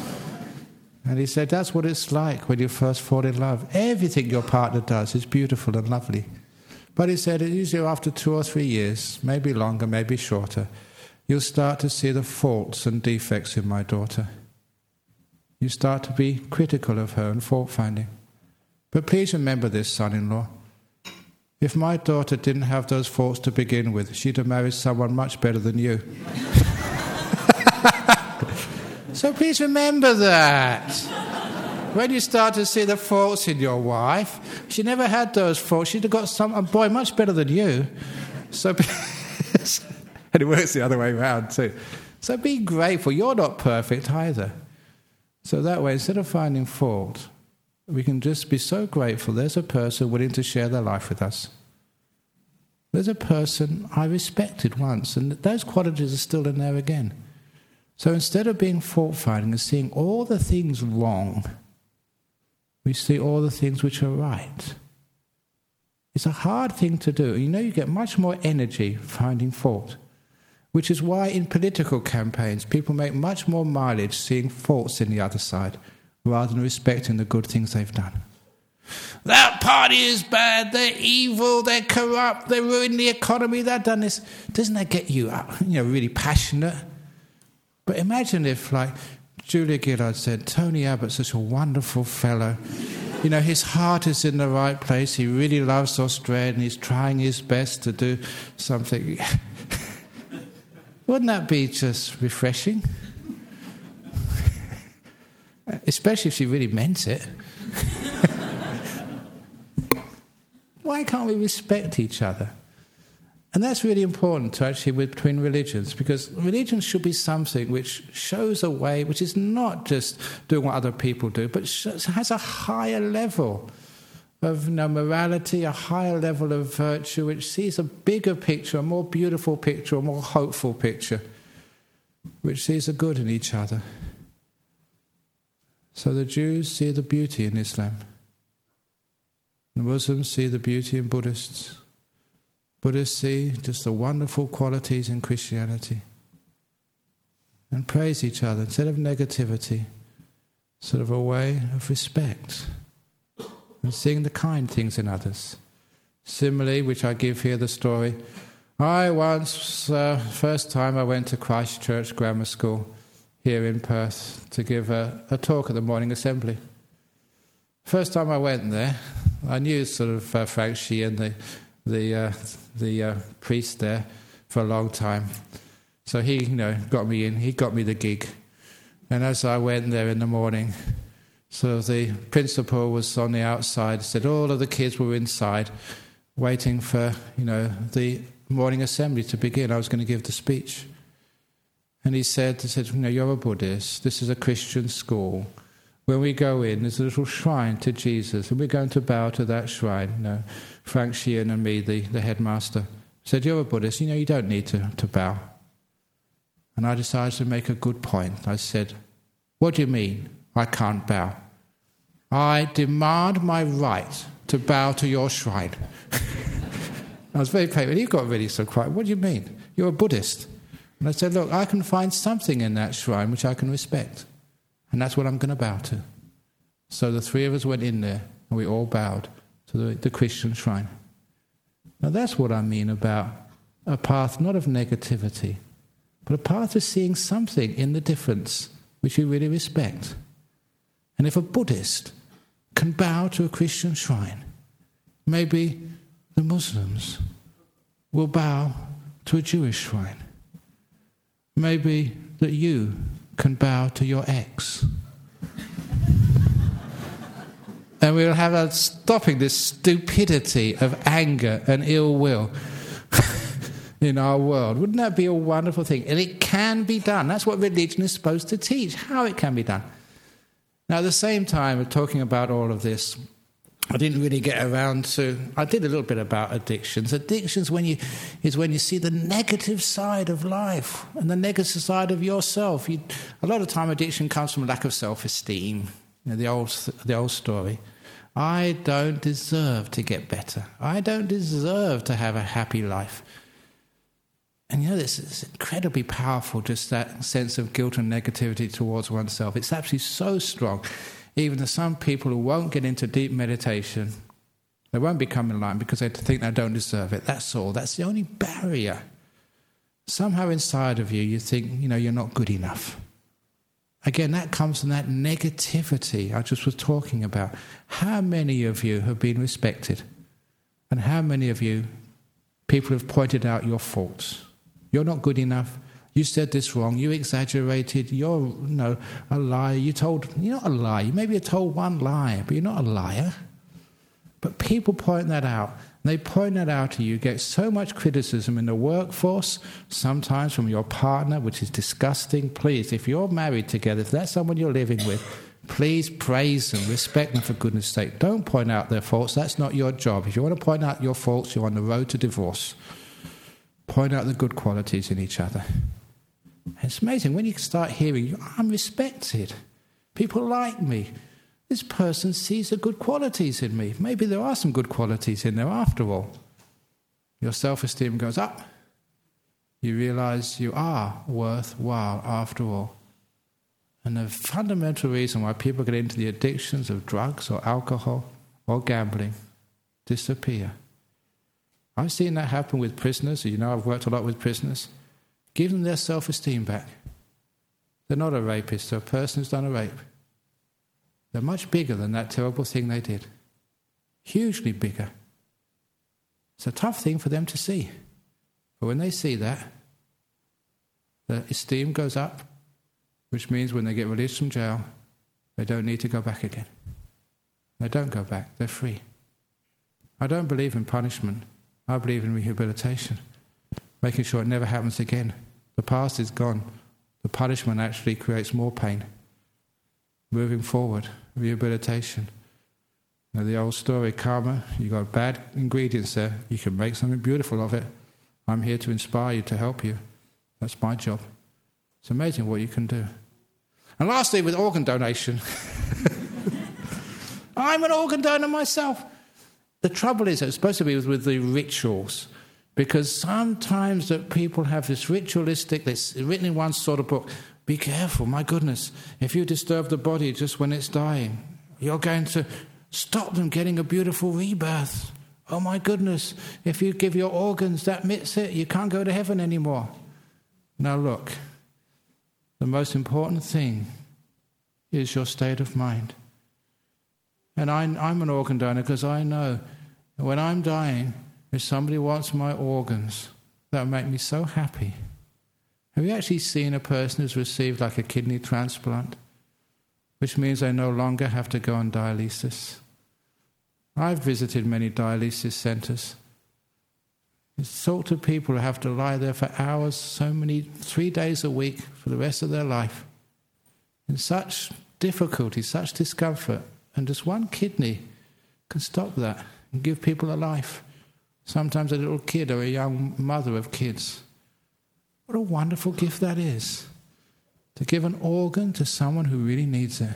And he said, that's what it's like when you first fall in love. Everything your partner does is beautiful and lovely. But he said, usually after 2 or 3 years, maybe longer, maybe shorter, you'll start to see the faults and defects in my daughter. You start to be critical of her and fault-finding. But please remember this, son-in-law. If my daughter didn't have those faults to begin with, she'd have married someone much better than you. So please remember that. When you start to see the faults in your wife, she never had those faults. She'd have got a boy much better than you. So, and it works the other way around too. So be grateful. You're not perfect either. So that way, instead of finding fault, we can just be so grateful there's a person willing to share their life with us. There's a person I respected once, and those qualities are still in there again. So instead of being fault-finding and seeing all the things wrong, We see all the things which are right. It's a hard thing to do. You get much more energy finding fault, which is why in political campaigns people make much more mileage seeing faults in the other side rather than respecting the good things they've done. That party is bad, they're evil, they're corrupt, they ruined the economy, they've done this. Doesn't that get you up, really passionate? But imagine if, like Julia Gillard said, Tony Abbott's such a wonderful fellow. His heart is in the right place. He really loves Australia and he's trying his best to do something. Wouldn't that be just refreshing? Especially if she really meant it. Why can't we respect each other? And that's really important to actually between religions, because religion should be something which shows a way, which is not just doing what other people do, but has a higher level of morality, a higher level of virtue, which sees a bigger picture, a more beautiful picture, a more hopeful picture, which sees the good in each other. So the Jews see the beauty in Islam. The Muslims see the beauty in Buddhists. Buddhists see just the wonderful qualities in Christianity and praise each other instead of negativity, sort of a way of respect and seeing the kind things in others. Similarly, which I give here the story, I once, first time I went to Christ Church Grammar School here in Perth to give a talk at the morning assembly. First time I went there, I knew sort of Frank Sheehan, the priest there, for a long time. So he, got me in. He got me the gig. And as I went there in the morning, so the principal was on the outside. Said all of the kids were inside, waiting for the morning assembly to begin. I was going to give the speech, and he said, you're a Buddhist. This is a Christian school. When we go in, there's a little shrine to Jesus, and we're going to bow to that shrine. Frank Sheehan and me, the headmaster, said, you're a Buddhist, you don't need to bow. And I decided to make a good point. I said, what do you mean I can't bow? I demand my right to bow to your shrine. I was very painful. He got really so quiet. What do you mean? You're a Buddhist. And I said, look, I can find something in that shrine which I can respect. And that's what I'm going to bow to. So the three of us went in there and we all bowed to the Christian shrine. Now that's what I mean about a path not of negativity, but a path of seeing something in the difference which you really respect. And if a Buddhist can bow to a Christian shrine, maybe the Muslims will bow to a Jewish shrine. Maybe that you can bow to your ex. And we'll have a stopping this stupidity of anger and ill will in our world. Wouldn't that be a wonderful thing? And it can be done. That's what religion is supposed to teach, how it can be done. Now, at the same time of talking about all of this, I didn't really get around to... I did a little bit about addictions. Addictions is when you see the negative side of life and the negative side of yourself. A lot of time addiction comes from a lack of self-esteem. The old story. I don't deserve to get better. I don't deserve to have a happy life. And this is incredibly powerful, just that sense of guilt and negativity towards oneself. It's actually so strong. Even to some people who won't get into deep meditation, they won't become enlightened because they think they don't deserve it. That's all. That's the only barrier. Somehow inside of you think, you're not good enough. Again, that comes from that negativity I just was talking about. How many of you have been respected? And how many of you, people have pointed out your faults? You're not good enough. You said this wrong. You exaggerated. You're, a liar. You're not a liar. Maybe you told one lie, but you're not a liar. But people point that out. And they point that out to you. You get so much criticism in the workforce, sometimes from your partner, which is disgusting. Please, if you're married together, if that's someone you're living with, please praise them, respect them for goodness sake. Don't point out their faults. That's not your job. If you want to point out your faults, you're on the road to divorce. Point out the good qualities in each other. It's amazing when you start hearing, I'm respected. People like me. this person sees the good qualities in me. Maybe there are some good qualities in there after all. Your self-esteem goes up. You realize you are worthwhile after all. And the fundamental reason why people get into the addictions of drugs or alcohol or gambling disappear. I've seen that happen with prisoners. You know, I've worked a lot with prisoners. Give them their self-esteem back. They're not a rapist. They're a person who's done a rape. They're much bigger than that terrible thing they did. Hugely bigger. It's a tough thing for them to see. But when they see that, their esteem goes up, which means when they get released from jail, they don't need to go back again. They don't go back. They're free. I don't believe in punishment. I believe in rehabilitation, making sure it never happens again. The past is gone. The punishment actually creates more pain. Moving forward, rehabilitation. You know, the old story, karma, you got bad ingredients there. You can make something beautiful of it. I'm here to inspire you, to help you. That's my job. It's amazing what you can do. And lastly, with organ donation. I'm an organ donor myself. The trouble is, it's supposed to be with the rituals, because sometimes that people have this ritualistic, it's written in one sort of book, be careful, my goodness, if you disturb the body just when it's dying, you're going to stop them getting a beautiful rebirth. Oh my goodness, if you give your organs, that means it, you can't go to heaven anymore. Now look, the most important thing is your state of mind. And I'm an organ donor because I know when I'm dying, if somebody wants my organs, that will make me so happy. Have you actually seen a person who's received like a kidney transplant, which means they no longer have to go on dialysis? I've visited many dialysis centres. It's talked to people who have to lie there for hours, 3 days a week for the rest of their life, in such difficulty, such discomfort. And just one kidney can stop that and give people a life. Sometimes a little kid or a young mother of kids. What a wonderful gift that is, to give an organ to someone who really needs it.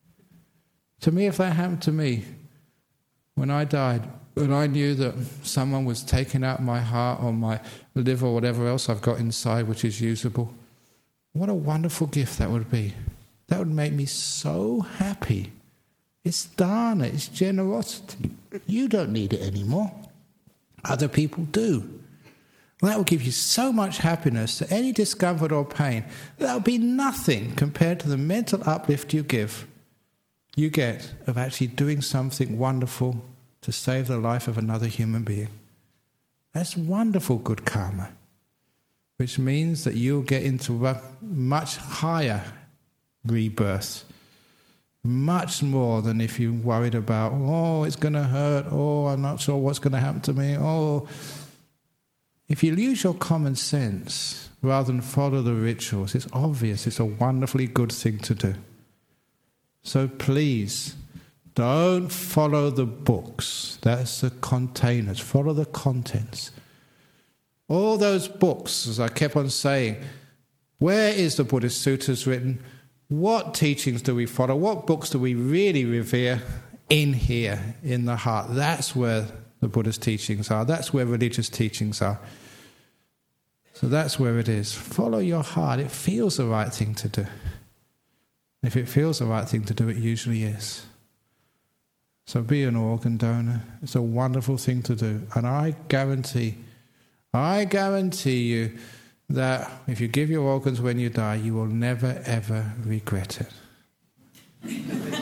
To me, if that happened to me, when I died, and I knew that someone was taking out my heart or my liver or whatever else I've got inside which is usable, what a wonderful gift that would be. That would make me so happy. It's dana, it's generosity. You don't need it anymore. Other people do. Well, that will give you so much happiness that any discomfort or pain, that will be nothing compared to the mental uplift you get of actually doing something wonderful to save the life of another human being. That's wonderful good karma, which means that you'll get into a much higher rebirth, much more than if you worried about, oh, it's going to hurt, oh, I'm not sure what's going to happen to me, oh. If you use your common sense rather than follow the rituals, it's obvious it's a wonderfully good thing to do. So please, don't follow the books. That's the containers. Follow the contents. All those books, as I kept on saying, where is the Buddhist Sutras written? What teachings do we follow? What books do we really revere? In here, in the heart. That's where the Buddhist teachings are. That's where religious teachings are. So that's where it is. Follow your heart. It feels the right thing to do. If it feels the right thing to do, it usually is. So be an organ donor. It's a wonderful thing to do. And I guarantee you that if you give your organs when you die, you will never, ever regret it.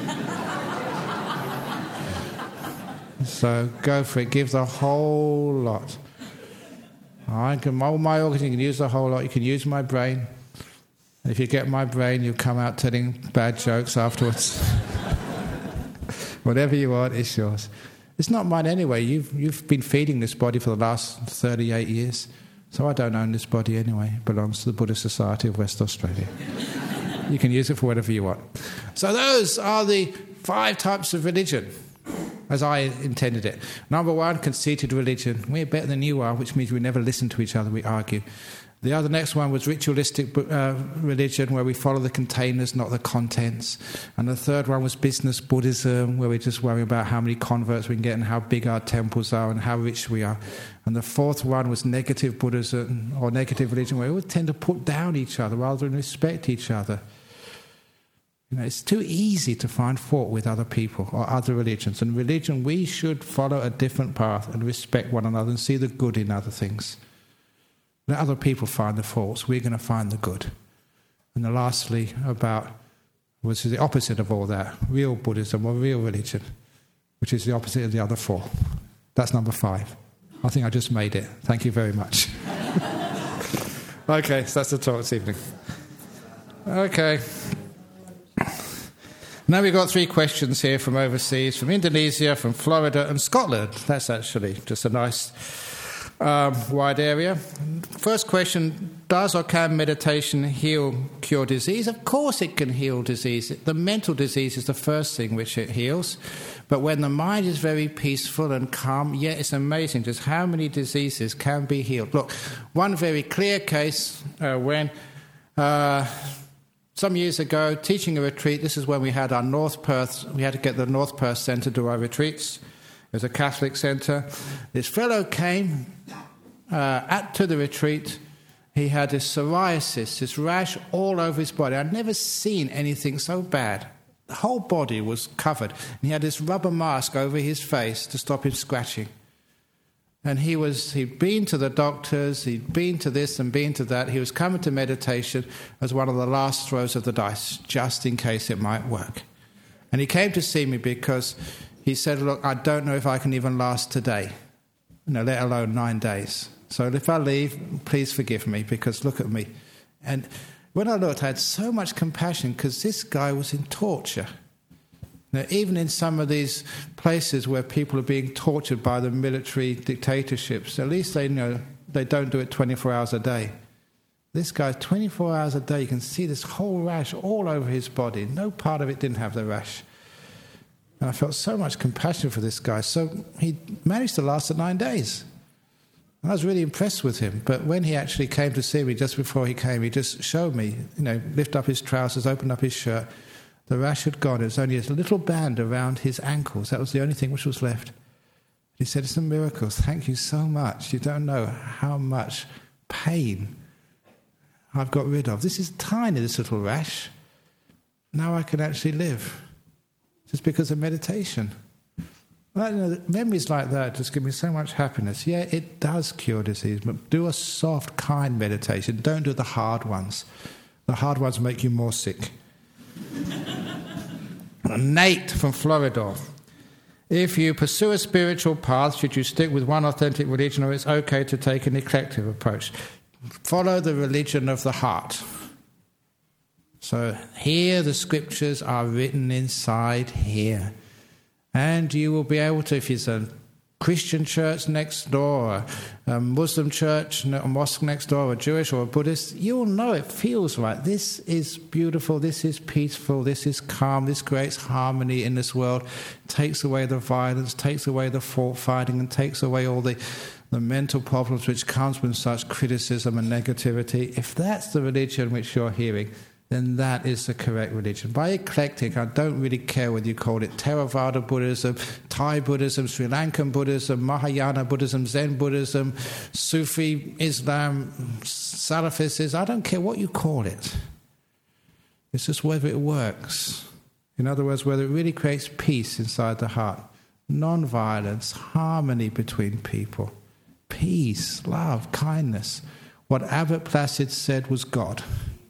So go for it. Give the whole lot. All my organs, you can use the whole lot. You can use my brain. And if you get my brain, you'll come out telling bad jokes afterwards. Whatever you want, it's yours. It's not mine anyway. You've been feeding this body for the last 38 years. So I don't own this body anyway. It belongs to the Buddhist Society of West Australia. You can use it for whatever you want. So those are the 5 types of religion, as I intended it. Number 1, conceited religion. We're better than you are, which means we never listen to each other, we argue. The other next one was ritualistic religion, where we follow the containers, not the contents. And the third one was business Buddhism, where we just worry about how many converts we can get and how big our temples are and how rich we are. And the fourth one was negative Buddhism, or negative religion, where we tend to put down each other rather than respect each other. It's too easy to find fault with other people or other religions. And religion, we should follow a different path and respect one another and see the good in other things. Let other people find the faults. We're going to find the good. And then lastly, which is the opposite of all that, real Buddhism or real religion, which is the opposite of the other four. That's number 5. I think I just made it. Thank you very much. Okay, so that's the talk this evening. Okay. Now we've got 3 questions here from overseas, from Indonesia, from Florida and Scotland. That's actually just a nice wide area. First question, does or can meditation cure disease? Of course it can heal disease. The mental disease is the first thing which it heals. But when the mind is very peaceful and calm, it's amazing just how many diseases can be healed. Look, one very clear case when some years ago, teaching a retreat, this is when we had our North Perth, we had to get the North Perth Centre to do our retreats. It was a Catholic centre. This fellow came to the retreat. He had this psoriasis, this rash all over his body. I'd never seen anything so bad. The whole body was covered. And he had this rubber mask over his face to stop him scratching. And he'd been to the doctors, he'd been to this and been to that. He was coming to meditation as one of the last throws of the dice, just in case it might work. And he came to see me because he said, look, I don't know if I can even last today, let alone 9 days. So if I leave, please forgive me, because look at me. And when I looked, I had so much compassion, because this guy was in torture. Now, even in some of these places where people are being tortured by the military dictatorships, at least they know they don't do it 24 hours a day. This guy, 24 hours a day, you can see this whole rash all over his body. No part of it didn't have the rash. And I felt so much compassion for this guy. So he managed to last 9 days. I was really impressed with him. But when he actually came to see me, just before he came, he just showed me, lift up his trousers, open up his shirt. The rash had gone. It was only a little band around his ankles. That was the only thing which was left. He said, it's a miracle. Thank you so much. You don't know how much pain I've got rid of. This is tiny, this little rash. Now I can actually live. Just because of meditation. Memories like that just give me so much happiness. Yeah, it does cure disease, but do a soft, kind meditation. Don't do the hard ones. The hard ones make you more sick. Nate from Florida. If you pursue a spiritual path, should you stick with one authentic religion, or it's okay to take an eclectic approach? Follow the religion of the heart. So here the scriptures are written inside here. And you will be able to, if it's a Christian church next door, a Muslim church, a mosque next door, a Jewish or a Buddhist, you'll know it feels right. This is beautiful, this is peaceful, this is calm, this creates harmony in this world, takes away the violence, takes away the fault finding, and takes away all the mental problems which comes with such criticism and negativity. If that's the religion which you're hearing, then that is the correct religion. By eclectic, I don't really care whether you call it Theravada Buddhism, Thai Buddhism, Sri Lankan Buddhism, Mahayana Buddhism, Zen Buddhism, Sufi Islam, Salafism. I don't care what you call it. It's just whether it works. In other words, whether it really creates peace inside the heart. Non-violence, harmony between people. Peace, love, kindness. What Abbot Placid said was God.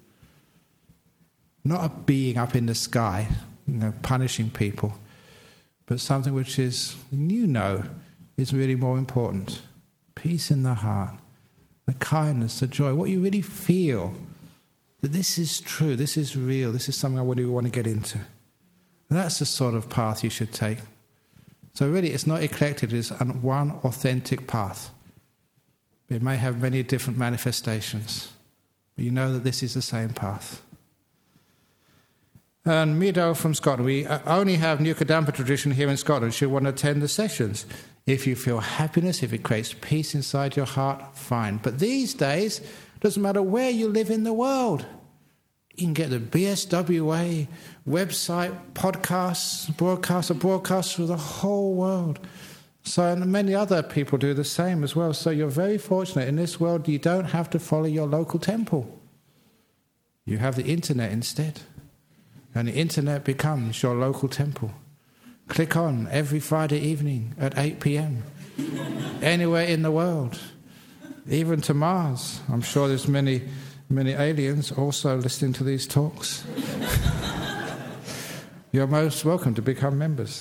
Not a being up in the sky, punishing people, but something which is really more important. Peace in the heart, the kindness, the joy, what you really feel, that this is true, this is real, this is something I really want to get into. And that's the sort of path you should take. So really, it's not eclectic, it's one authentic path. It may have many different manifestations, but you know that this is the same path. And Mido from Scotland, we only have New Kadampa tradition here in Scotland. She'll want to attend the sessions. If you feel happiness, if it creates peace inside your heart, fine. But these days, Doesn't matter where you live in the world. You can get the BSWA website, podcasts, broadcasts through the whole world. So, and many other people do the same as well. So you're very fortunate. In this world, you don't have to follow your local temple. You have the internet instead. And the internet becomes your local temple. Click on every Friday evening at 8 p.m. anywhere in the world, even to Mars. I'm sure there's many aliens also listening to these talks. You're most welcome to become members.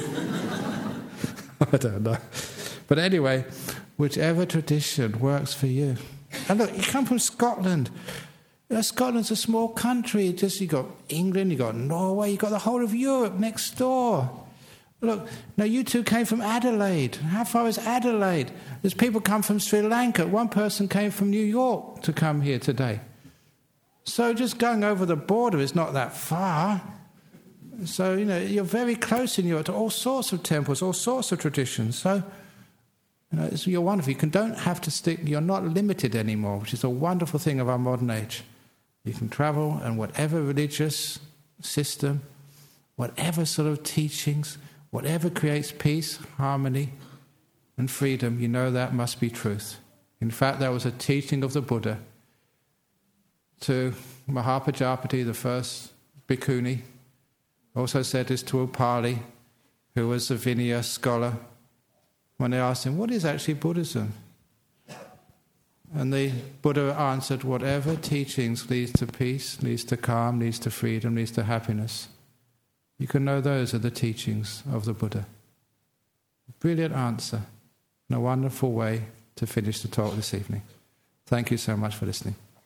I don't know. But anyway, whichever tradition works for you. And look, you come from Scotland. You know, Scotland's a small country. Just you got England, you got Norway, you got the whole of Europe next door. Look, now you two came from Adelaide. How far is Adelaide? There's people come from Sri Lanka. One person came from New York to come here today. So just going over the border is not that far. So, you know, you're very close in Europe to all sorts of temples, all sorts of traditions. So, you know, you're wonderful. You don't have to stick, you're not limited anymore, which is a wonderful thing of our modern age. You can travel, and whatever religious system, whatever sort of teachings, whatever creates peace, harmony, and freedom, you know that must be truth. In fact, that was a teaching of the Buddha to Mahapajapati, the first bhikkhuni. Also said this to Upali, who was a Vinaya scholar, when they asked him, what is actually Buddhism? And the Buddha answered, whatever teachings leads to peace, leads to calm, leads to freedom, leads to happiness. You can know those are the teachings of the Buddha. Brilliant answer, and a wonderful way to finish the talk this evening. Thank you so much for listening.